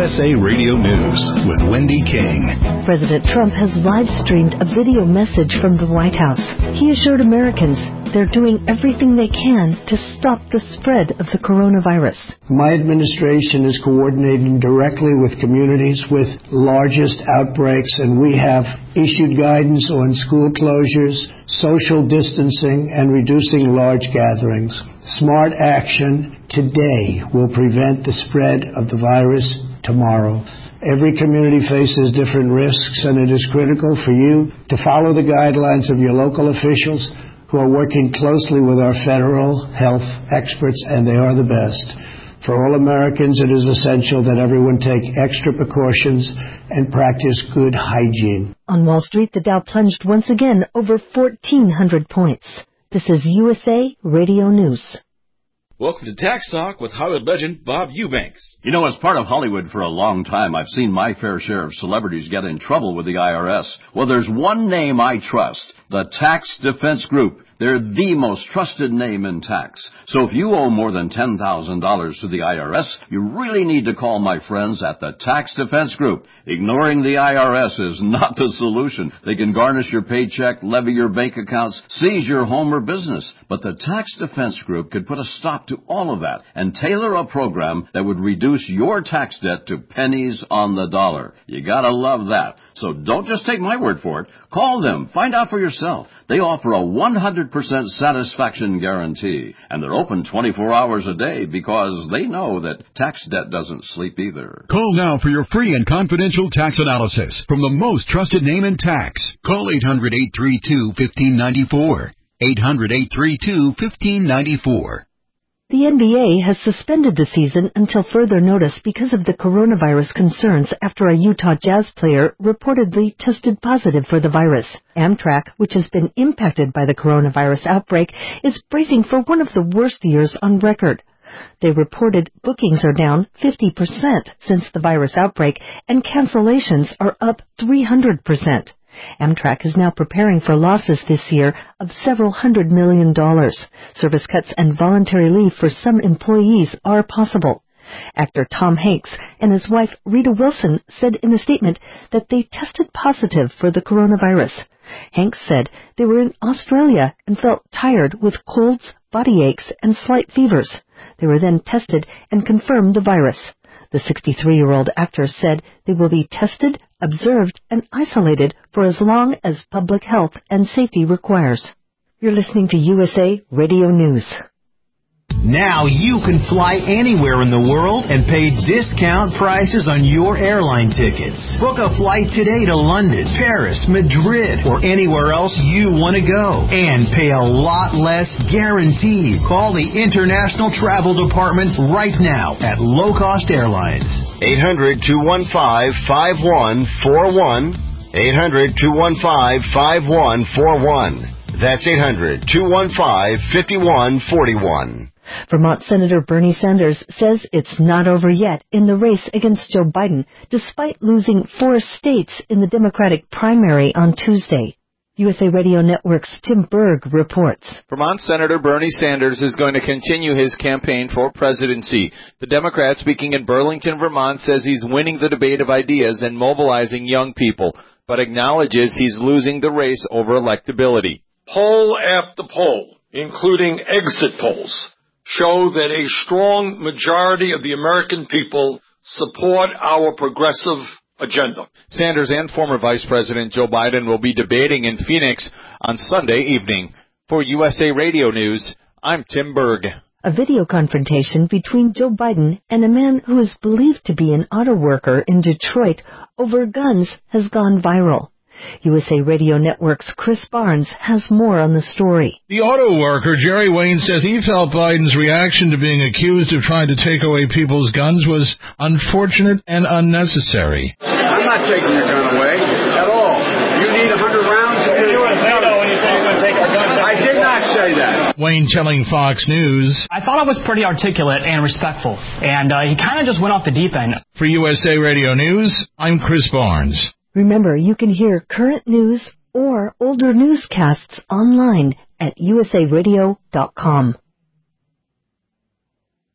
USA Radio News with Wendy King. President Trump has live-streamed a video message from the White House. He assured Americans they're doing everything they can to stop the spread of the coronavirus. My administration is coordinating directly with communities with largest outbreaks, and we have issued guidance on school closures, social distancing, and reducing large gatherings. Smart action today will prevent the spread of the virus tomorrow. Every community faces different risks, and it is critical for you to follow the guidelines of your local officials who are working closely with our federal health experts, and they are the best. For all Americans, it is essential that everyone take extra precautions and practice good hygiene. On Wall Street, the Dow plunged once again over 1,400 points. This is USA Radio News. Welcome to Tax Talk with Hollywood legend Bob Eubanks. You know, as part of Hollywood for a long time, I've seen my fair share of celebrities get in trouble with the IRS. Well, there's one name I trust, the Tax Defense Group. They're the most trusted name in tax. So if you owe more than $10,000 to the IRS, you really need to call my friends at the Tax Defense Group. Ignoring the IRS is not the solution. They can garnish your paycheck, levy your bank accounts, seize your home or business. But the Tax Defense Group could put a stop to all of that and tailor a program that would reduce your tax debt to pennies on the dollar. You gotta love that. So don't just take my word for it. Call them. Find out for yourself. They offer a 100% satisfaction guarantee. And they're open 24 hours a day because they know that tax debt doesn't sleep either. Call now for your free and confidential tax analysis from the most trusted name in tax. Call 800-832-1594. 800-832-1594. The NBA has suspended the season until further notice because of the coronavirus concerns after a Utah Jazz player reportedly tested positive for the virus. Amtrak, which has been impacted by the coronavirus outbreak, is bracing for one of the worst years on record. They reported bookings are down 50% since the virus outbreak, and cancellations are up 300%. Amtrak is now preparing for losses this year of several $100 million. Service cuts and voluntary leave for some employees are possible. Actor Tom Hanks and his wife Rita Wilson said in a statement that they tested positive for the coronavirus. Hanks said they were in Australia and felt tired with colds, body aches, and slight fevers. They were then tested and confirmed the virus. The 63-year-old actor said they will be tested, observed, and isolated for as long as public health and safety requires. You're listening to USA Radio News. Now you can fly anywhere in the world and pay discount prices on your airline tickets. Book a flight today to London, Paris, Madrid, or anywhere else you want to go. And pay a lot less guaranteed. Call the International Travel Department right now at Low Cost Airlines. 800-215-5141. 800-215-5141. That's 800-215-5141. Vermont Senator Bernie Sanders says it's not over yet in the race against Joe Biden, despite losing 4 states in the Democratic primary on Tuesday. USA Radio Network's Tim Berg reports. Vermont Senator Bernie Sanders is going to continue his campaign for presidency. The Democrat speaking in Burlington, Vermont, says he's winning the debate of ideas and mobilizing young people, but acknowledges he's losing the race over electability. Poll after poll, including exit polls, show that a strong majority of the American people support our progressive agenda. Sanders and former Vice President Joe Biden will be debating in Phoenix on Sunday evening. For USA Radio News, I'm Tim Berg. A video confrontation between Joe Biden and a man who is believed to be an auto worker in Detroit over guns has gone viral. USA Radio Network's Chris Barnes has more on the story. The auto worker, Jerry Wayne, says he felt Biden's reaction to being accused of trying to take away people's guns was unfortunate and unnecessary. I'm not taking your gun away at all. You need 100 rounds? You were veto when you said you were going to take our guns. I did not say that. Wayne telling Fox News, I thought I was pretty articulate and respectful, and he kind of just went off the deep end. For USA Radio News, I'm Chris Barnes. Remember, you can hear current news or older newscasts online at usaradio.com.